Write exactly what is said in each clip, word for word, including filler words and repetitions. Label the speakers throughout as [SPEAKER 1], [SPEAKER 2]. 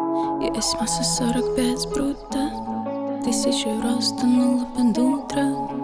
[SPEAKER 1] Есть масса сорок пять брута, тысячу рост тонула под утро.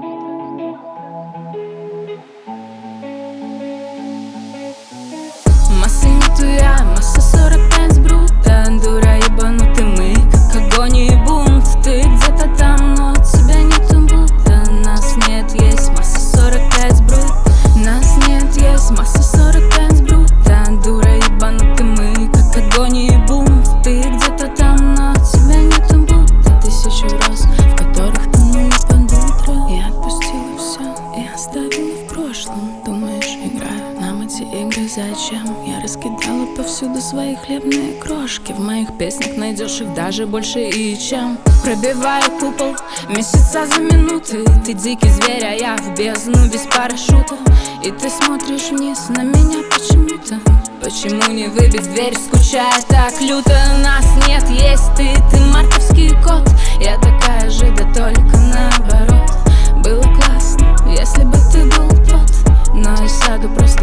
[SPEAKER 1] Массы нету я, масса сорок пять брута. Дура ебанутый мы, как огонь и бунт. Ты где-то там, но тебя нету будто. Нас нет, есть масса сорок пять брут. Нас нет, есть масса сорок пять брута. Дура ебанутый мы, как огонь и бунт. Ты где-то там, но тебя нету будто. Тысячу роз, в которых тонула под утро. Я отпустила все и оставила в прошлом. Думаешь, играю, нам эти игры зачем? Я раскидала повсюду свои хлебные крошки. В моих песнях найдешь их даже больше и чем. Пробиваю купол месяца за минуты. Ты дикий зверь, а я в бездну без парашюта. И ты смотришь вниз на меня почему-то. Почему не выбить дверь, скучая так люто? Нас нет, есть ты, ты мартовский кот. Я такая же, да только наоборот. Было классно, если бы ты был тот. Но я сяду просто